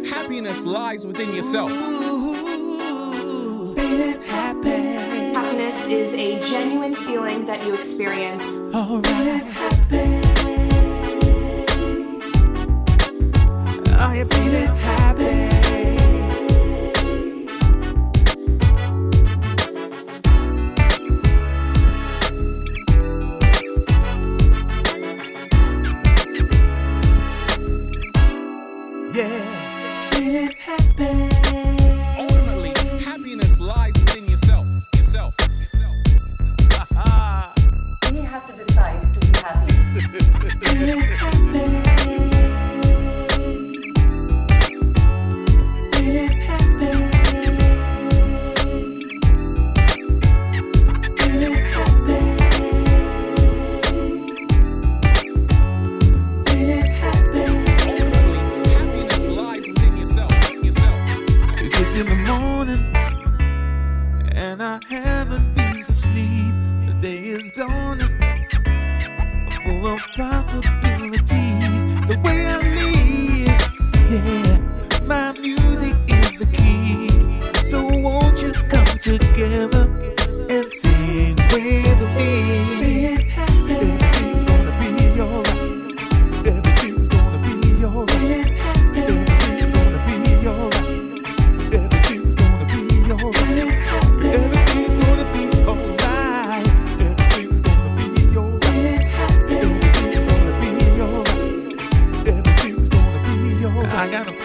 happiness lies within yourself. Made it happen. Happiness is a genuine feeling that you experience. All right, it happen. I feel it happen. Yeah, feel it happen. Ultimately, happiness lies within yourself. We have to decide to be happy. Feel it happen. Feel it happen. Feel it happen. Feel it happen. Ultimately, happiness lies within yourself. It's 6 in the morning, and I haven't been to sleep. The day is dawning, full of possibilities. The way I live, yeah, my music is the key. So won't you come together and sing with me?